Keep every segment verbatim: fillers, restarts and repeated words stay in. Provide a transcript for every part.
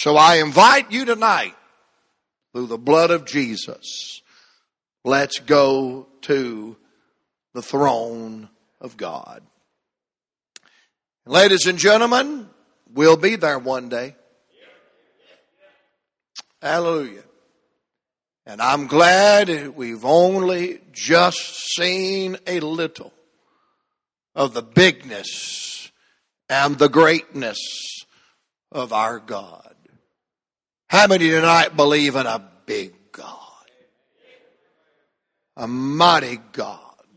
So I invite you tonight, through the blood of Jesus, let's go to the throne of God. Ladies and gentlemen, we'll be there one day. Hallelujah. And I'm glad we've only just seen a little of the bigness and the greatness of our God. How many tonight believe in a big God? A mighty God.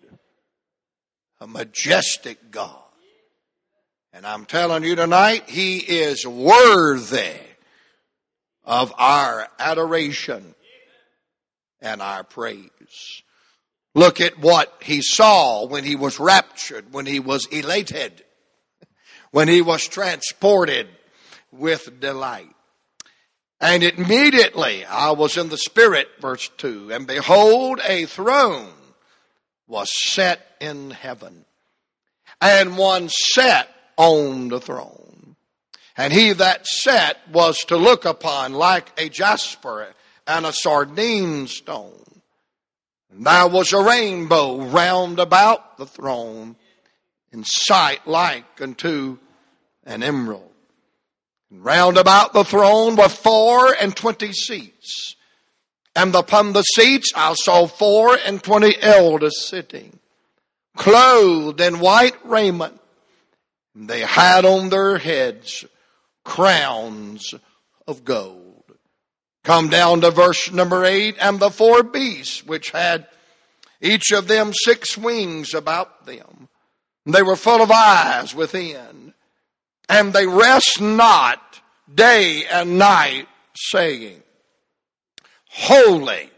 A majestic God. And I'm telling you tonight, He is worthy of our adoration and our praise. Look at what He saw when He was raptured, when He was elated, when He was transported with delight. And immediately I was in the Spirit, verse two, and behold, a throne was set in heaven, and one sat on the throne. And he that sat was to look upon like a jasper and a sardine stone. And there was a rainbow round about the throne, in sight like unto an emerald. And round about the throne were four and twenty seats. And upon the seats I saw four and twenty elders sitting, clothed in white raiment. And they had on their heads crowns of gold. Come down to verse number eight. And the four beasts, which had each of them six wings about them, they were full of eyes within, and they rest not day and night, saying, Holy,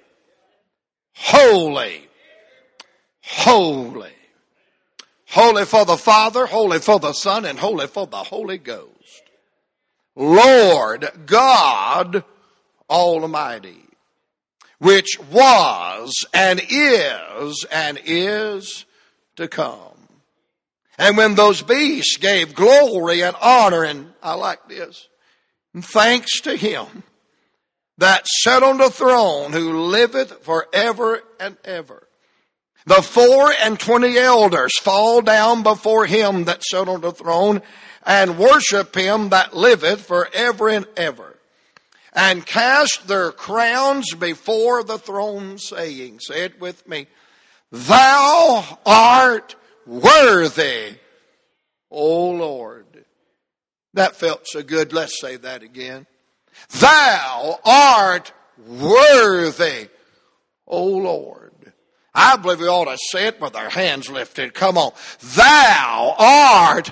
holy, holy. Holy for the Father, holy for the Son, and holy for the Holy Ghost. Lord God Almighty, which was and is and is to come. And when those beasts gave glory and honor, and I like this, and thanks to Him that sat on the throne, who liveth forever and ever. The four and twenty elders fall down before Him that sat on the throne, and worship Him that liveth forever and ever, and cast their crowns before the throne, saying, say it with me, Thou art worthy, O Lord. That felt so good. Let's say that again. Thou art worthy, O Lord. I believe we ought to say it with our hands lifted. Come on. Thou art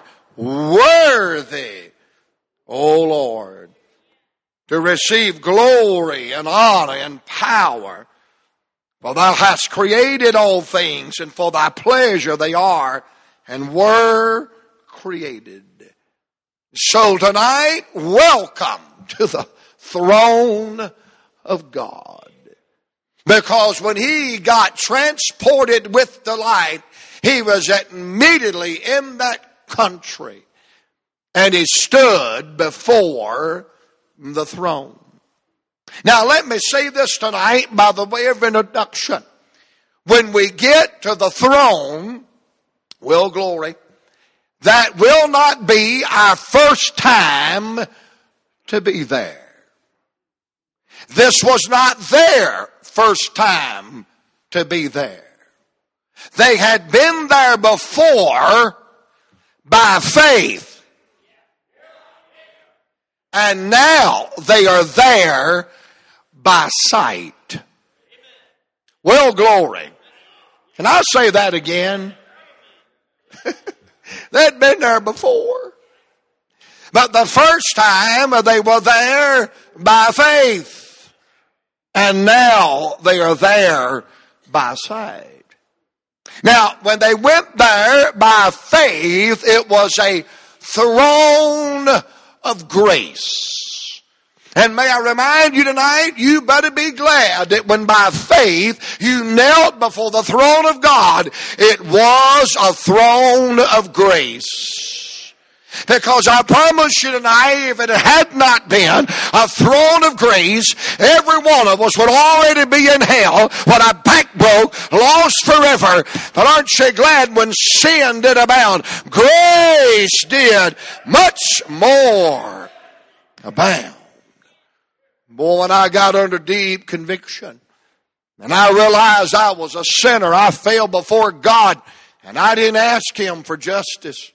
worthy, O Lord, to receive glory and honor and power. For Thou hast created all things, and for Thy pleasure they are and were created. So tonight, welcome to the throne of God. Because when He got transported with delight, He was immediately in that country. And He stood before the throne. Now let me say this tonight by the way of introduction. When we get to the throne, will glory, that will not be our first time to be there. This was not their first time to be there. They had been there before by faith. And now they are there by sight. Well, glory. Can I say that again? They'd been there before. But the first time they were there by faith. And now they are there by sight. Now, when they went there by faith, it was a throne of grace. And may I remind you tonight, you better be glad that when by faith you knelt before the throne of God, it was a throne of grace. Because I promise you tonight, if it had not been a throne of grace, every one of us would already be in hell, when our back broke, lost forever. But aren't you glad when sin did abound, grace did much more abound? Boy, when I got under deep conviction, and I realized I was a sinner, I fell before God, and I didn't ask Him for justice.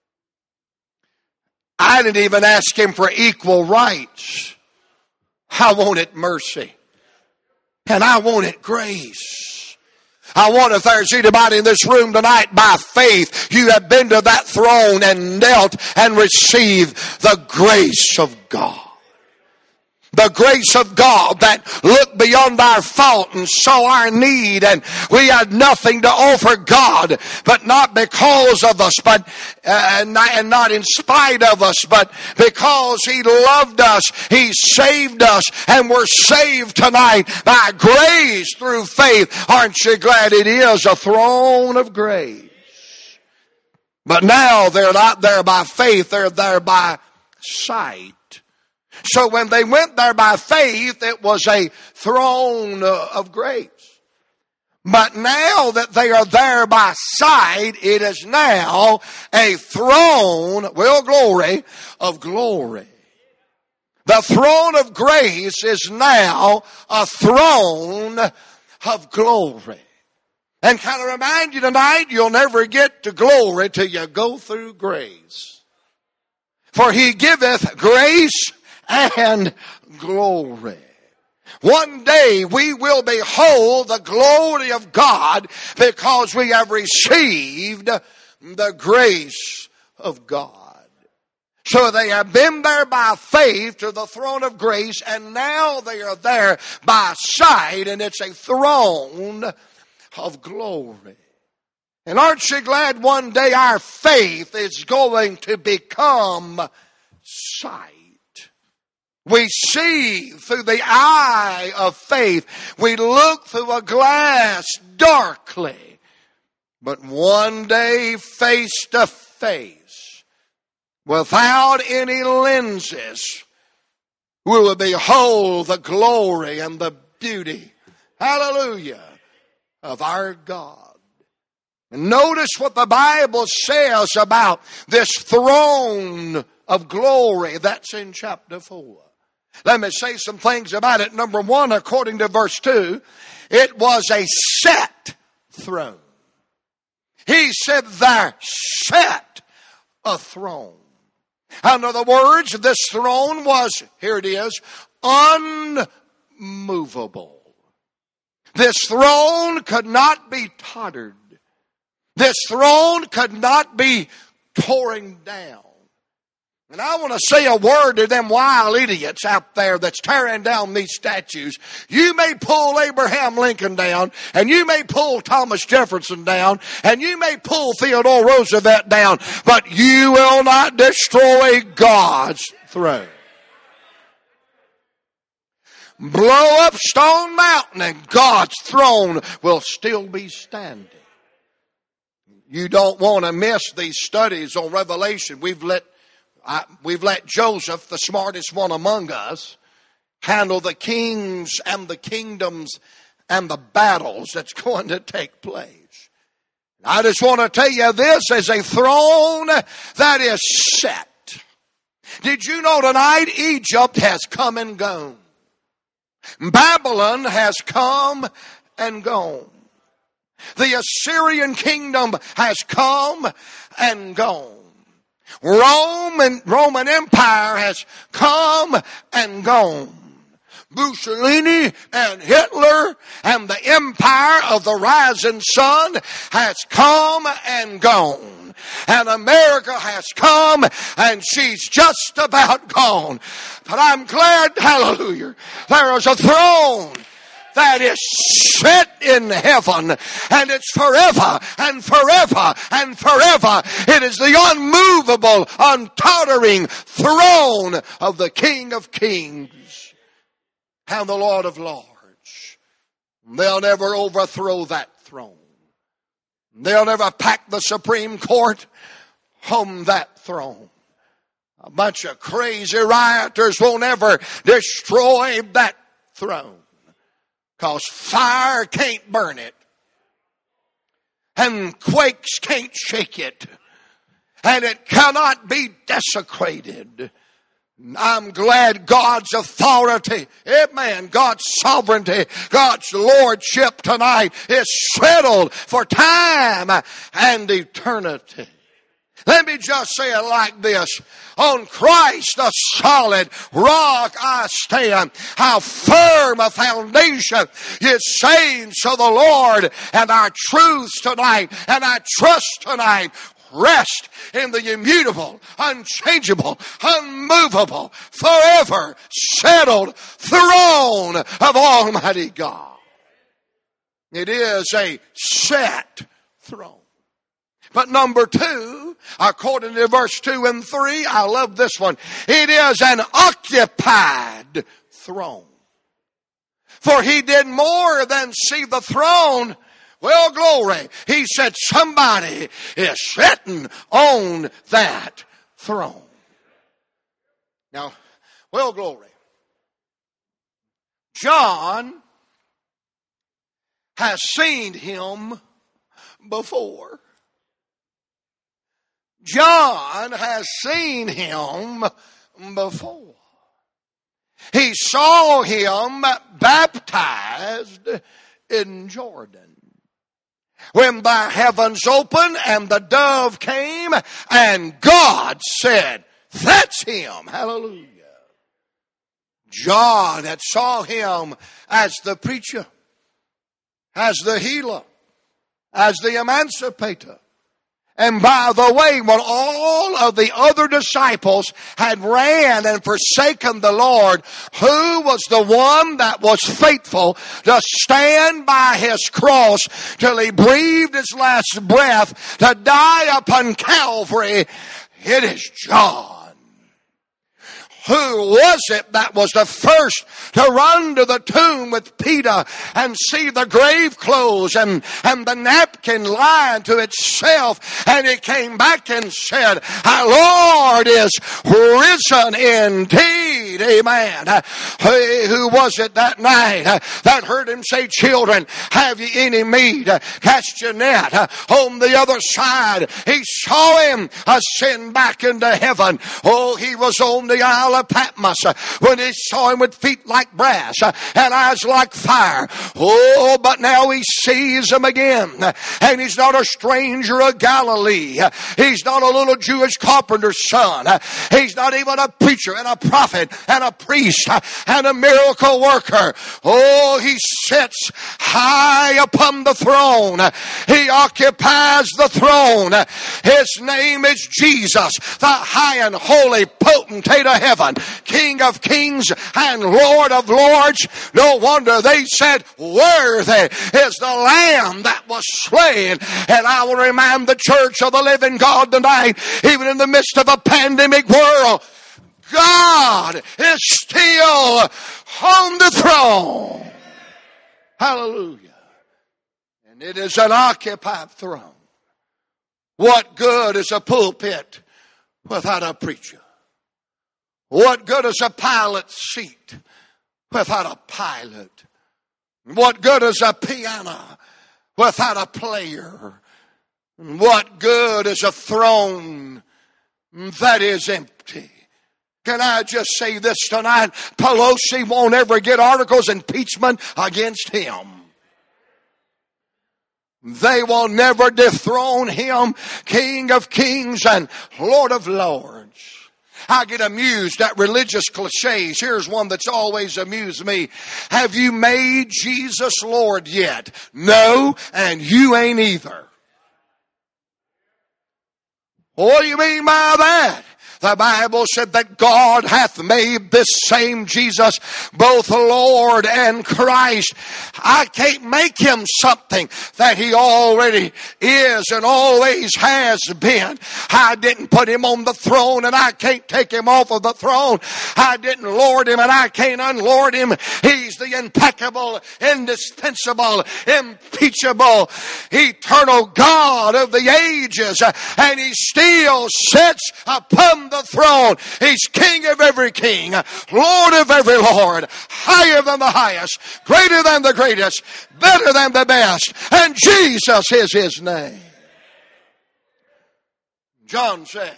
I didn't even ask Him for equal rights. I wanted mercy. And I wanted grace. I wonder if there's anybody in this room tonight, by faith, you have been to that throne and knelt and received the grace of God. The grace of God that looked beyond our fault and saw our need, and we had nothing to offer God, but not because of us, but uh, and not in spite of us, but because He loved us, He saved us, and we're saved tonight by grace through faith. Aren't you glad it is a throne of grace? But now they're not there by faith, they're there by sight. So when they went there by faith, it was a throne of grace. But now that they are there by sight, it is now a throne, well, glory, of glory. The throne of grace is now a throne of glory. And kind of remind you tonight, you'll never get to glory till you go through grace. For He giveth grace and glory. One day we will behold the glory of God because we have received the grace of God. So they have been there by faith to the throne of grace, and now they are there by sight, and it's a throne of glory. And aren't you glad one day our faith is going to become sight? We see through the eye of faith. We look through a glass darkly. But one day, face to face, without any lenses, we will behold the glory and the beauty, hallelujah, of our God. And notice what the Bible says about this throne of glory. That's in chapter four. Let me say some things about it. Number one, according to verse two, it was a set throne. He said there, set a throne. In other words, this throne was, here it is, unmovable. This throne could not be tottered. This throne could not be torn down. And I want to say a word to them wild idiots out there that's tearing down these statues. You may pull Abraham Lincoln down, and you may pull Thomas Jefferson down, and you may pull Theodore Roosevelt down, but you will not destroy God's throne. Blow up Stone Mountain, and God's throne will still be standing. You don't want to miss these studies on Revelation. We've let I, we've let Joseph, the smartest one among us, handle the kings and the kingdoms and the battles that's going to take place. I just want to tell you, this is a throne that is set. Did you know tonight Egypt has come and gone? Babylon has come and gone. The Assyrian kingdom has come and gone. Rome and Roman Empire has come and gone. Mussolini and Hitler and the empire of the rising sun has come and gone. And America has come and she's just about gone. But I'm glad, hallelujah, there is a throne that is set in heaven, and it's forever and forever and forever. It is the unmovable, untottering throne of the King of Kings and the Lord of Lords. They'll never overthrow that throne. They'll never pack the Supreme Court on that throne. A bunch of crazy rioters won't ever destroy that throne, because fire can't burn it, and quakes can't shake it, and it cannot be desecrated. I'm glad God's authority, amen, God's sovereignty, God's lordship tonight is settled for time and eternity. Let me just say it like this. On Christ, the solid rock I stand. How firm a foundation is saints of the Lord, and our truths tonight and our trust tonight rest in the immutable, unchangeable, unmovable, forever settled throne of Almighty God. It is a set throne. But number two, according to verse two and three, I love this one. It is an occupied throne. For he did more than see the throne. Well, glory. He said somebody is sitting on that throne. Now, well, glory. John has seen him before. John has seen him before. He saw him baptized in Jordan, when the heavens opened and the dove came and God said, that's him. Hallelujah. John had saw him as the preacher, as the healer, as the emancipator. And by the way, when all of the other disciples had ran and forsaken the Lord, who was the one that was faithful to stand by his cross till he breathed his last breath to die upon Calvary? It is John. Who was it that was the first to run to the tomb with Peter and see the grave clothes and, and the napkin lying to itself? And he came back and said, our Lord is risen indeed. Amen. Who was it that night that heard him say, children, have ye any meat? Cast your net on the other side. He saw him ascend back into heaven. Oh, he was on the Isle of Patmos when he saw him with feet like brass and eyes like fire. Oh, but now he sees him again, and he's not a stranger of Galilee. He's not a little Jewish carpenter's son. He's not even a preacher and a prophet and a priest and a miracle worker. Oh, he sits high upon the throne. He occupies the throne. His name is Jesus, the high and holy potentate of heaven, King of kings and Lord of lords. No wonder they said, worthy is the Lamb that was slain. And I will remind the church of the living God tonight, even in the midst of a pandemic world, God is still on the throne. Hallelujah. And it is an occupied throne. What good is a pulpit without a preacher? What good is a pilot's seat without a pilot? What good is a piano without a player? What good is a throne that is empty? Can I just say this tonight? Pelosi won't ever get articles of impeachment against him. They will never dethrone him, King of kings and Lord of lords. I get amused at religious cliches. Here's one that's always amused me. Have you made Jesus Lord yet? No, and you ain't either. What do you mean by that? The Bible said that God hath made this same Jesus both Lord and Christ. I can't make him something that he already is and always has been. I didn't put him on the throne and I can't take him off of the throne. I didn't lord him and I can't unlord him. He's the impeccable, indispensable, impeachable, eternal God of the ages. And he still sits upon upon the throne. He's King of every king, Lord of every Lord, higher than the highest, greater than the greatest, better than the best. And Jesus is his name. John said,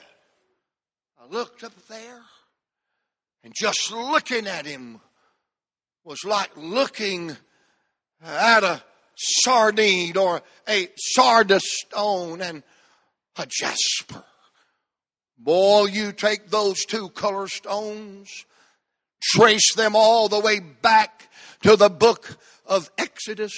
I looked up there, and just looking at him was like looking at a sardine or a sardis stone and a jasper. Boy, you take those two color stones, trace them all the way back to the book of Exodus.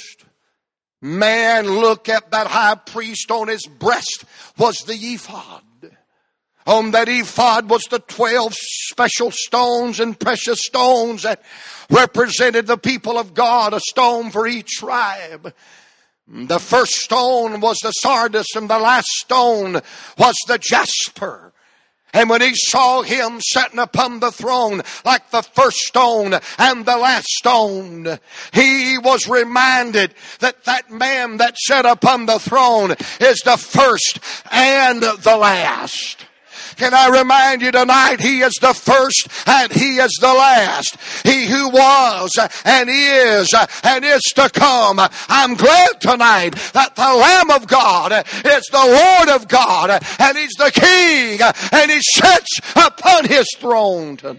Man, look at that high priest. On his breast was the ephod. On that ephod was the twelve special stones and precious stones that represented the people of God, a stone for each tribe. The first stone was the sardis, and the last stone was the jasper. And when he saw him sitting upon the throne like the first stone and the last stone, he was reminded that that man that sat upon the throne is the first and the last. Can I remind you tonight, he is the first and he is the last. He who was and is and is to come. I'm glad tonight that the Lamb of God is the Lord of God, and he's the King, and he sits upon his throne tonight.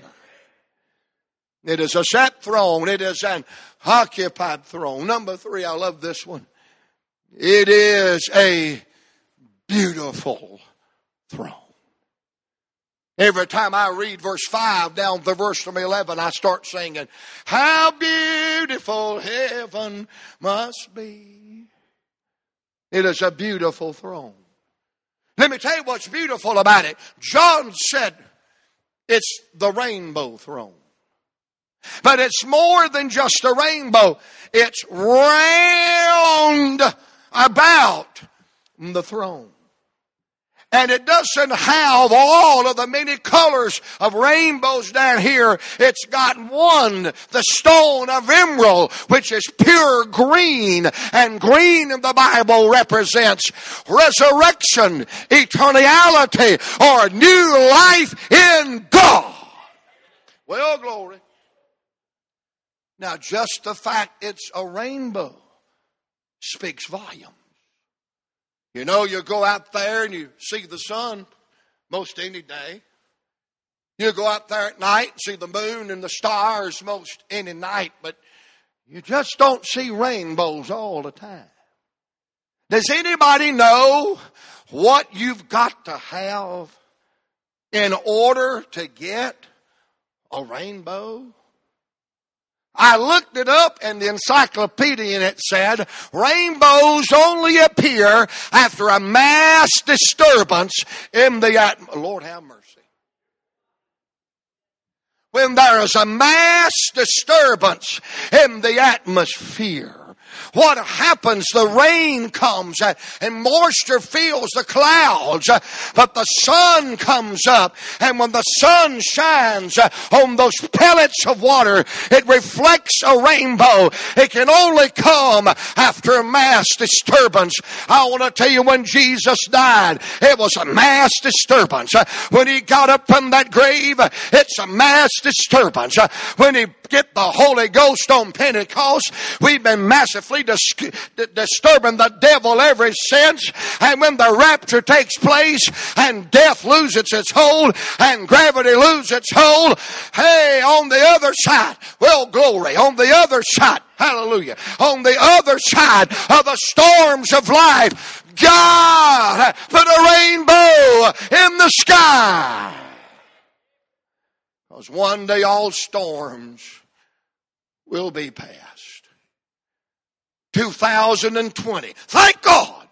It is a set throne. It is an occupied throne. Number three, I love this one. It is a beautiful throne. Every time I read verse five down to verse number eleven, I start singing, how beautiful heaven must be. It is a beautiful throne. Let me tell you what's beautiful about it. John said it's the rainbow throne. But it's more than just a rainbow. It's round about the throne. And it doesn't have all of the many colors of rainbows down here. It's got one, the stone of emerald, which is pure green. And green in the Bible represents resurrection, eternality, or new life in God. Well, glory. Now, just the fact it's a rainbow speaks volumes. You know, you go out there and you see the sun most any day. You go out there at night and see the moon and the stars most any night, but you just don't see rainbows all the time. Does anybody know what you've got to have in order to get a rainbow? I looked it up in the encyclopedia and it said, rainbows only appear after a mass disturbance in the atmosphere. Lord have mercy. When there is a mass disturbance in the atmosphere, what happens? The rain comes and moisture fills the clouds, but the sun comes up, and when the sun shines on those pellets of water, it reflects a rainbow. It can only come after a mass disturbance. I want to tell you, when Jesus died, it was a mass disturbance. When he got up from that grave, it's a mass disturbance. When he get the Holy Ghost on Pentecost, we've been massively dis- disturbing the devil ever since. And when the rapture takes place and death loses its hold and gravity loses its hold, hey, on the other side, well, glory, on the other side, hallelujah, on the other side of the storms of life, God put a rainbow in the sky. Because one day all storms will be past. two thousand twenty, thank God,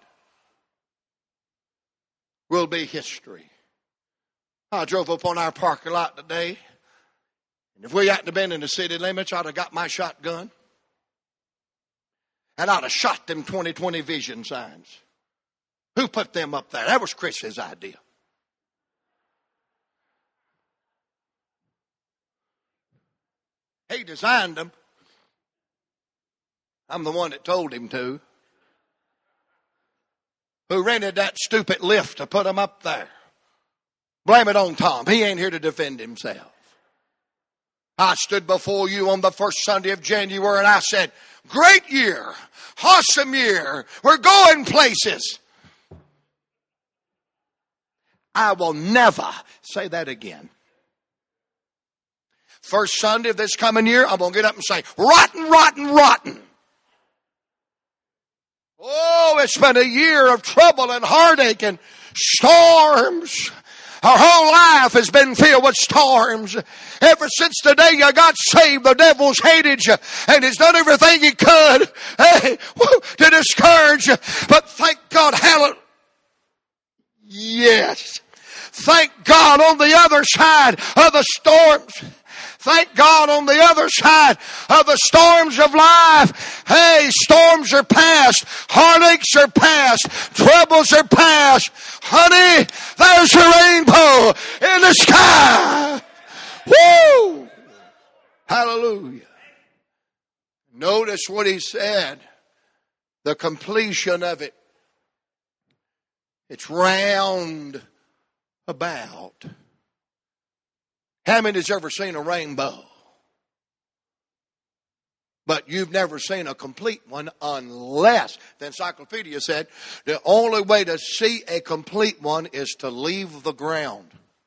will be history. I drove up on our parking lot today, and if we hadn't have been in the city limits, I'd have got my shotgun, and I'd have shot them twenty twenty vision signs. Who put them up there? That was Chris's idea. He designed them. I'm the one that told him to. Who rented that stupid lift to put them up there. Blame it on Tom. He ain't here to defend himself. I stood before you on the first Sunday of January and I said, great year, awesome year, we're going places. I will never say that again. First Sunday of this coming year, I'm going to get up and say, rotten, rotten, rotten. Oh, it's been a year of trouble and heartache and storms. Our whole life has been filled with storms. Ever since the day you got saved, the devil's hated you and he's done everything he could, hey, to discourage you. But thank God, hallelujah. Yes. Thank God on the other side of the storms. Thank God on the other side of the storms of life. Hey, storms are past. Heartaches are past. Troubles are past. Honey, there's a rainbow in the sky. Woo! Hallelujah. Notice what he said. The completion of it. It's round about. How many has ever seen a rainbow? But you've never seen a complete one unless, the encyclopedia said, the only way to see a complete one is to leave the ground.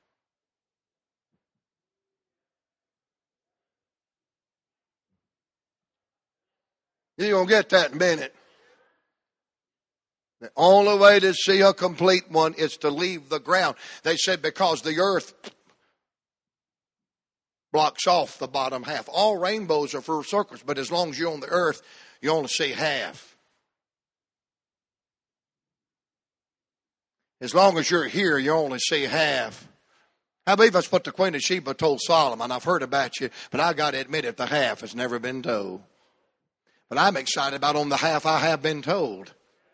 You're going to get that in a minute. The only way to see a complete one is to leave the ground. They said because the earth blocks off the bottom half. All rainbows are full circles, but as long as you're on the earth, you only see half. As long as you're here, you only see half. I believe that's what the Queen of Sheba told Solomon. I've heard about you, but I got to admit it, the half has never been told. But I'm excited about on the half I have been told.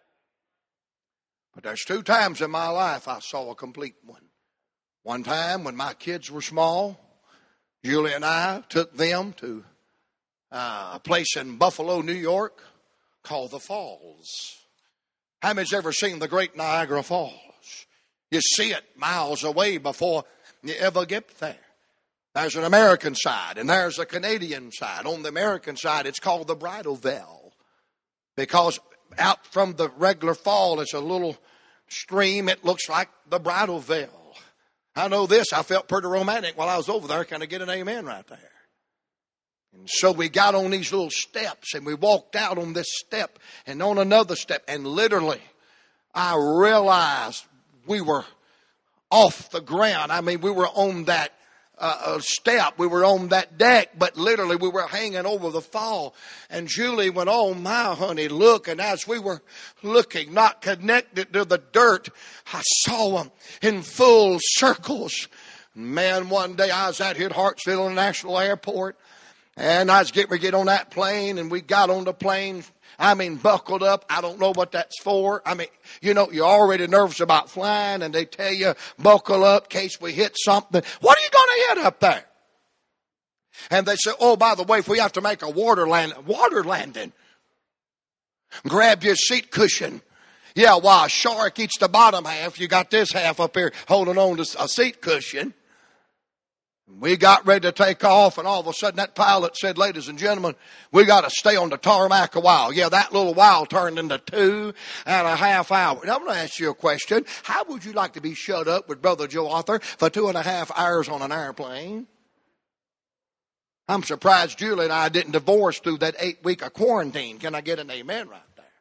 But there's two times in my life I saw a complete one. One time when my kids were small, Julie and I took them to uh, a place in Buffalo, New York called the Falls. How many's ever seen the Great Niagara Falls? You see it miles away before you ever get there. There's an American side and there's a Canadian side. On the American side, it's called the Bridal Veil because out from the regular fall, it's a little stream. It looks like the Bridal Veil. I know this. I felt pretty romantic while I was over there. Can I get an amen right there? And so we got on these little steps and we walked out on this step and on another step. And literally, I realized we were off the ground. I mean, we were on that Uh, a step. We were on that deck, but literally we were hanging over the fall. And Julie went, oh my honey, look. And as we were looking, not connected to the dirt, I saw them in full circles. Man, one day I was out here at Hartsfield International Airport and I was getting ready to get on that plane and we got on the plane. I mean, buckled up. I don't know what that's for. I mean, you know, you're already nervous about flying and they tell you, buckle up in case we hit something. What are you going to hit up there? And they say, oh, by the way, if we have to make a water land, water landing, grab your seat cushion. Yeah, while a shark eats the bottom half, you got this half up here holding on to a seat cushion. We got ready to take off, and all of a sudden that pilot said, ladies and gentlemen, we got to stay on the tarmac a while. Yeah, that little while turned into two and a half hours. Now, I'm going to ask you a question. How would you like to be shut up with Brother Joe Arthur for two and a half hours on an airplane? I'm surprised Julie and I didn't divorce through that eight week of quarantine. Can I get an amen right there?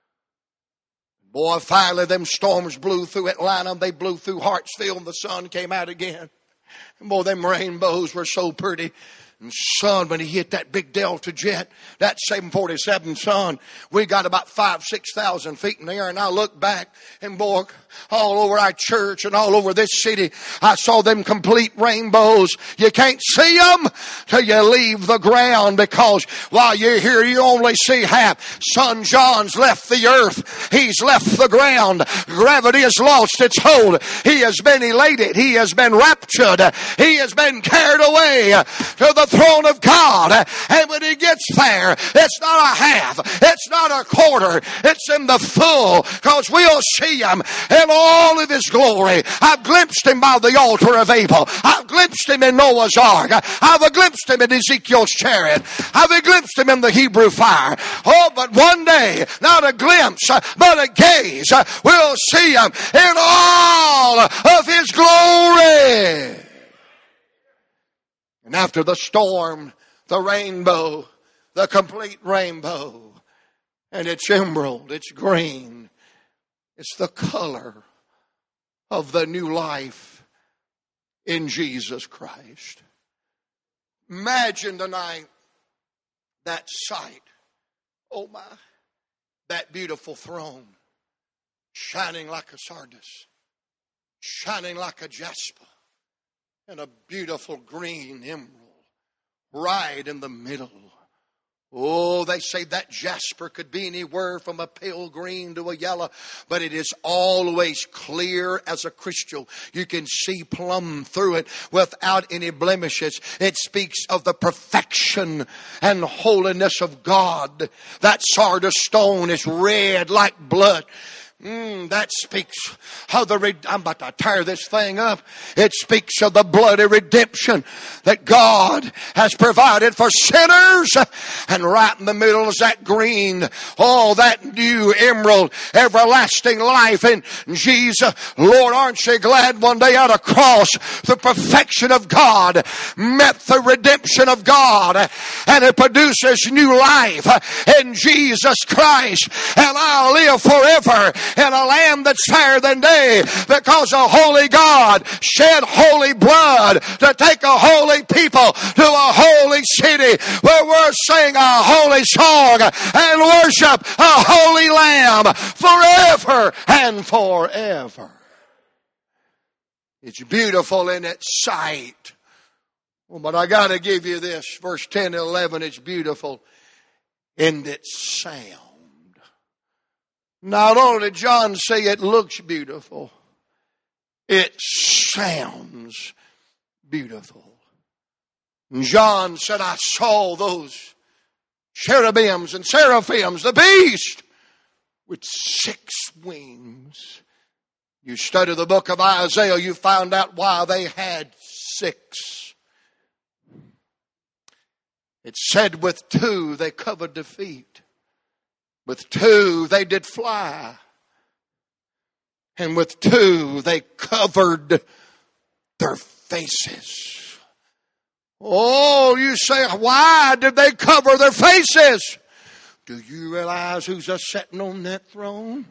Boy, finally them storms blew through Atlanta. They blew through Hartsfield and the sun came out again. And boy, them rainbows were so pretty. And son, when he hit that big Delta jet, that seven forty-seven, son, we got about five, six thousand feet in the air. And I looked back and boy, all over our church and all over this city, I saw them complete rainbows. You can't see them till you leave the ground because while you're here, you only see half. Son John's left the earth. He's left the ground. Gravity has lost its hold. He has been elated. He has been raptured. He has been carried away to the throne of God. And that he gets there, it's not a half, it's not a quarter, it's in the full, because we'll see him in all of his glory. I've glimpsed him by the altar of Abel. I've glimpsed him in Noah's ark. I've glimpsed him in Ezekiel's chariot. I've glimpsed him in the Hebrew fire. Oh, but one day, not a glimpse, but a gaze, we'll see him in all of his glory. And after the storm, the rainbow, the complete rainbow. And it's emerald, it's green. It's the color of the new life in Jesus Christ. Imagine tonight that sight. Oh my, that beautiful throne, shining like a sardis, shining like a jasper, and a beautiful green emerald right in the middle. Oh, they say that jasper could be anywhere from a pale green to a yellow, but it is always clear as a crystal. You can see plumb through it without any blemishes. It speaks of the perfection and holiness of God. That sardis stone is red like blood. Mm, that speaks of the, I'm about to tear this thing up. It speaks of the bloody redemption that God has provided for sinners. And right in the middle is that green, oh, that new emerald, everlasting life in Jesus. Lord, aren't you glad one day at a cross, the perfection of God met the redemption of God, and it produces new life in Jesus Christ. And I'll live forever in a land that's fairer than day, because a holy God shed holy blood to take a holy people to a holy city where we're singing a holy song and worship a holy Lamb forever and forever. It's beautiful in its sight. Well, but I got to give you this. Verse ten and eleven, it's beautiful in its sound. Not only did John say it looks beautiful, it sounds beautiful. And John said, I saw those cherubims and seraphims, the beast, with six wings. You study the book of Isaiah, you found out why they had six. It said with two they covered their feet. With two they did fly. And with two they covered their faces. Oh, you say, why did they cover their faces? Do you realize who's a sitting on that throne?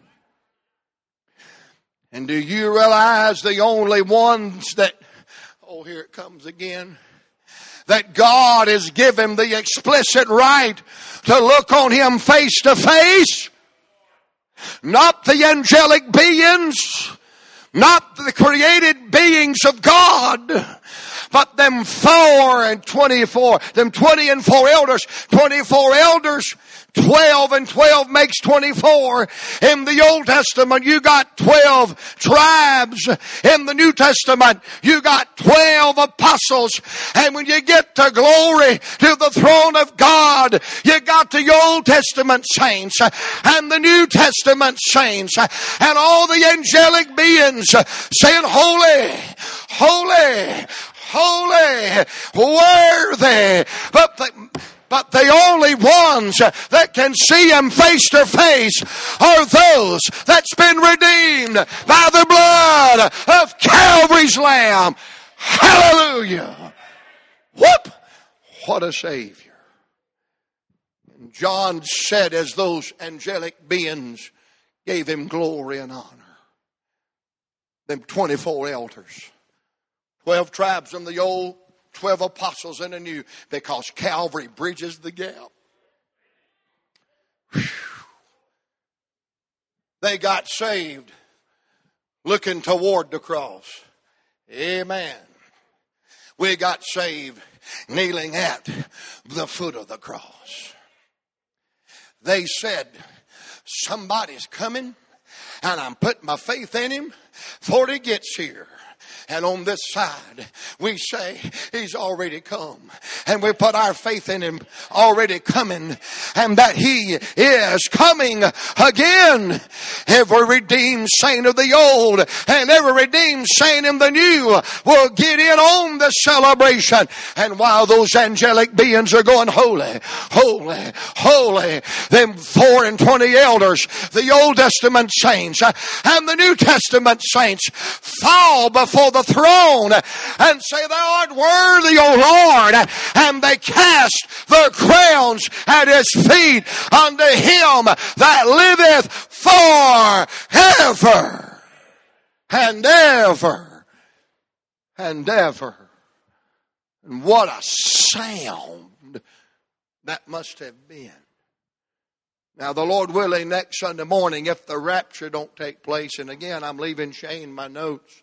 And do you realize the only ones that, oh, here it comes again, that God has given the explicit right to look on him face to face? Not the angelic beings, not the created beings of God, but them four and twenty-four, them twenty and four elders, twenty-four elders, twelve and twelve makes twenty-four. In the Old Testament, you got twelve tribes. In the New Testament, you got twelve apostles. And when you get to glory, to the throne of God, you got the Old Testament saints and the New Testament saints and all the angelic beings saying, holy, holy, holy, worthy. But the, But the only ones that can see him face to face are those that's been redeemed by the blood of Calvary's Lamb. Hallelujah. Whoop! What a Savior. And John said as those angelic beings gave him glory and honor, them twenty-four elders, twelve tribes in the old, twelve apostles in the new, because Calvary bridges the gap. Whew. They got saved looking toward the cross. Amen. We got saved kneeling at the foot of the cross. They said, somebody's coming and I'm putting my faith in him before he gets here. And on this side, we say he's already come. And we put our faith in him already coming. And that he is coming again. Every redeemed saint of the old and every redeemed saint in the new will get in on the celebration. And while those angelic beings are going, holy, holy, holy, them four and twenty elders, the Old Testament saints and the New Testament saints fall before the throne and say, thou art worthy, O Lord. And they cast their crowns at his feet unto him that liveth forever and ever and ever. And what a sound that must have been. Now, the Lord willing, next Sunday morning, if the rapture don't take place, and again, I'm leaving Shane my notes,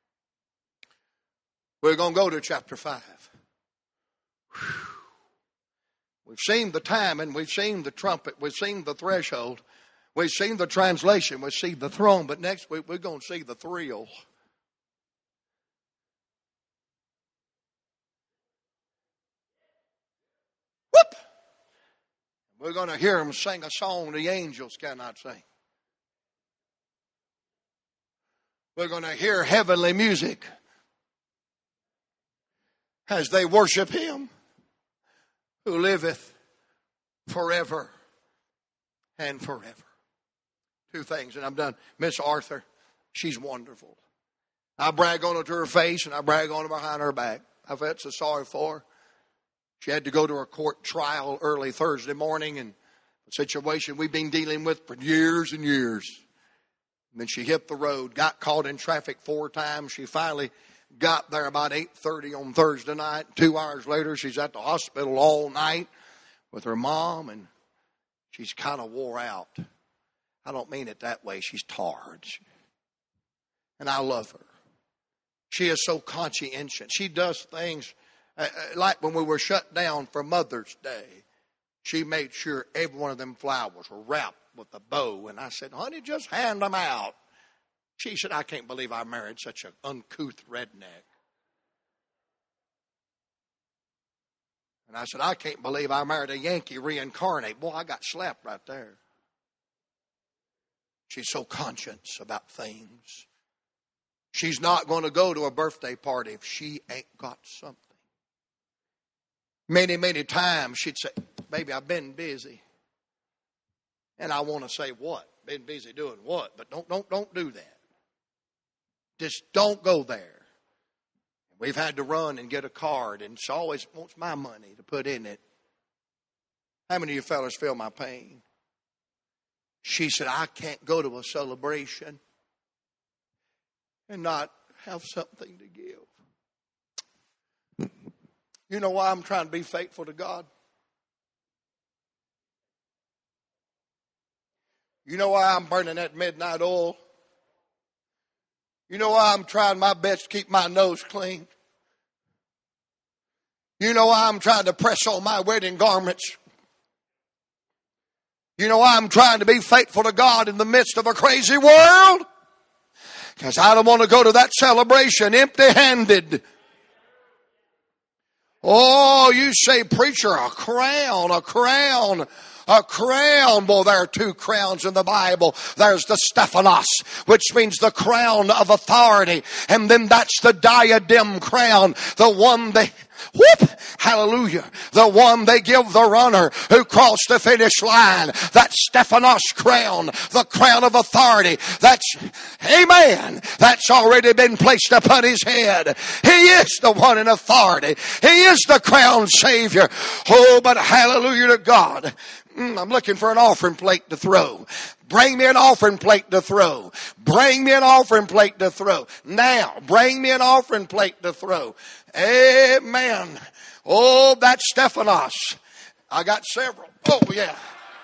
we're going to go to chapter five. Whew. We've seen the timing, we've seen the trumpet, we've seen the threshold, we've seen the translation, we've seen the throne, but next week we're going to see the thrill. Whoop! We're going to hear them sing a song the angels cannot sing. We're going to hear heavenly music as they worship him who liveth forever and forever. Two things, and I'm done. Miss Arthur, she's wonderful. I brag on her to her face, and I brag on her behind her back. I felt so sorry for her. She had to go to a court trial early Thursday morning, and a situation we've been dealing with for years and years. And then she hit the road, got caught in traffic four times. She finally got there about eight thirty on Thursday night. Two hours later, she's at the hospital all night with her mom, and she's kind of wore out. I don't mean it that way. She's tired. And I love her. She is so conscientious. She does things uh, like when we were shut down for Mother's Day. She made sure every one of them flowers were wrapped with a bow. And I said, honey, just hand them out. She said, I can't believe I married such an uncouth redneck. And I said, I can't believe I married a Yankee reincarnate. Boy, I got slapped right there. She's so conscious about things. She's not going to go to a birthday party if she ain't got something. Many, many times she'd say, baby, I've been busy. And I want to say, what? Been busy doing what? But don't, don't, don't do that. Just don't go there. We've had to run and get a card, and she always wants my money to put in it. How many of you fellas feel my pain? She said, I can't go to a celebration and not have something to give. You know why I'm trying to be faithful to God? You know why I'm burning that midnight oil? You know why I'm trying my best to keep my nose clean? You know why I'm trying to press on my wedding garments? You know why I'm trying to be faithful to God in the midst of a crazy world? Because I don't want to go to that celebration empty-handed. Oh, you say, preacher, a crown, a crown. A crown. Well, there are two crowns in the Bible. There's the Stephanos, which means the crown of authority. And then that's the diadem crown. The one they, whoop, hallelujah. The one they give the runner who crossed the finish line. That Stephanos crown, the crown of authority. That's, amen. That's already been placed upon his head. He is the one in authority. He is the crowned Savior. Oh, but hallelujah to God. I'm looking for an offering plate to throw. Bring me an offering plate to throw. Bring me an offering plate to throw. Now, bring me an offering plate to throw. Amen. Oh, that's Stephanos. I got several. Oh, yeah.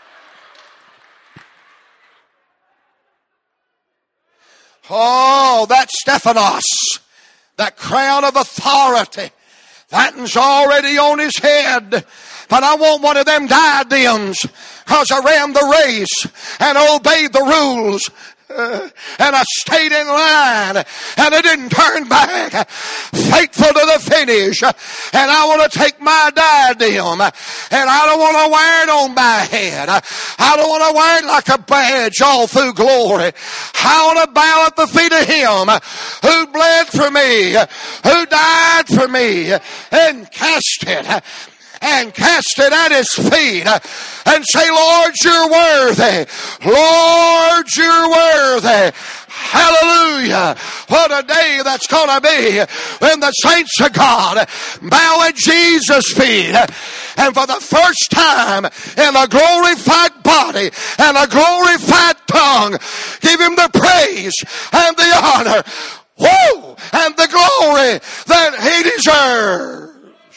Oh, that's Stephanos. That crown of authority. That's already on his head. But I want one of them diadems because I ran the race and obeyed the rules. And I stayed in line, and I didn't turn back. Faithful to the finish. And I want to take my diadem, and I don't want to wear it on my head. I don't want to wear it like a badge all through glory. I want to bow at the feet of Him who bled for me, who died for me, and cast it. And cast it at His feet and say, Lord, you're worthy. Lord, you're worthy. Hallelujah. What a day that's going to be when the saints of God bow at Jesus' feet. And for the first time in a glorified body and a glorified tongue, give Him the praise and the honor, woo, and the glory that He deserves.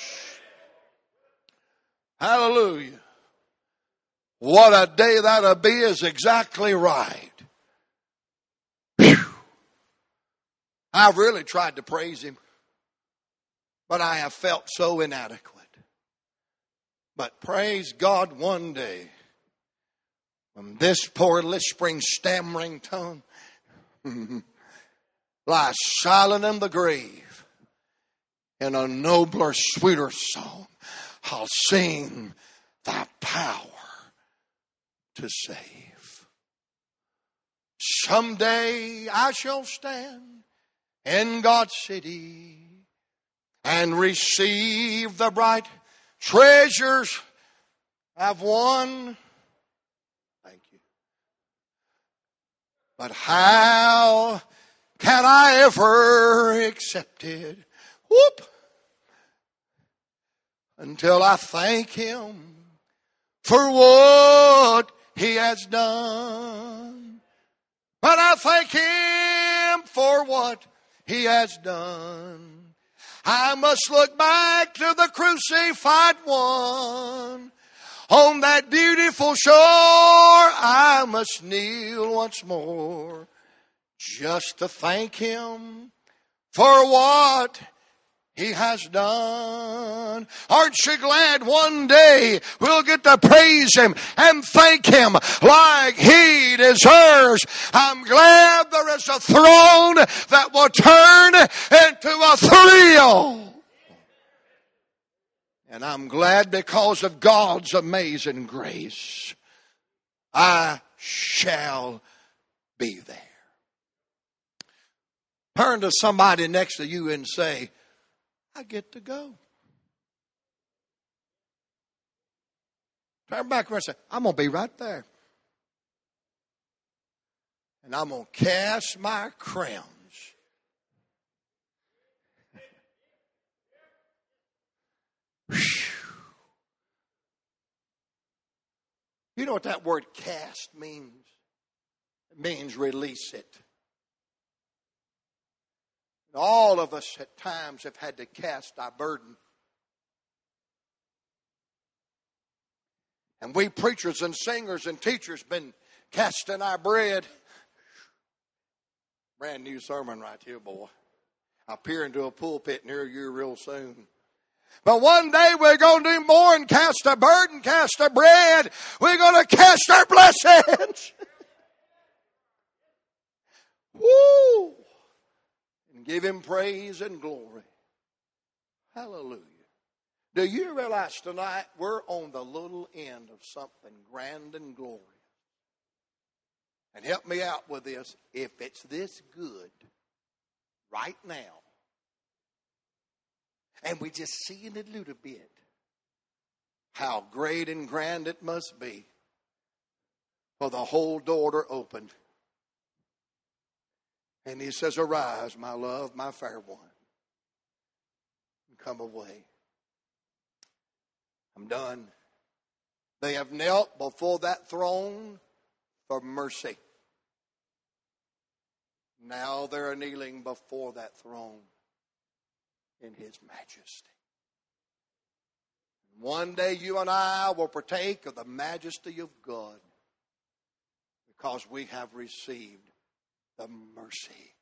Hallelujah. What a day that'll be is exactly right. Whew. I've really tried to praise Him, but I have felt so inadequate. But praise God, one day, when this poor lisping, stammering tongue lies silent in the grave, in a nobler, sweeter song, I'll sing Thy power to save. Someday I shall stand in God's city and receive the bright treasures I've won. Thank you. But how can I ever accept it? Whoop! Until I thank Him for what He has done. But I thank Him for what He has done. I must look back to the crucified one. On that beautiful shore, I must kneel once more, just to thank Him for what He has done. Aren't you glad one day we'll get to praise Him and thank Him like He deserves? I'm glad there is a throne that will turn into a thrill. And I'm glad because of God's amazing grace, I shall be there. Turn to somebody next to you and say, I get to go. Turn back and say, I'm going to be right there. And I'm going to cast my crowns. You know what that word cast means? It means release it. All of us at times have had to cast our burden. And we preachers and singers and teachers been casting our bread. Brand new sermon right here, boy. I'll peer into a pulpit near you real soon. But one day we're going to do more than cast a burden, cast a bread. We're going to cast our blessings. Woo! And give Him praise and glory. Hallelujah. Do you realize tonight we're on the little end of something grand and glorious? And help me out with this. If it's this good right now, and we just see it a little bit, how great and grand it must be for the whole door to open. And He says, arise, my love, my fair one, and come away. I'm done. They have knelt before that throne for mercy. Now they're kneeling before that throne in His majesty. One day you and I will partake of the majesty of God because we have received the mercy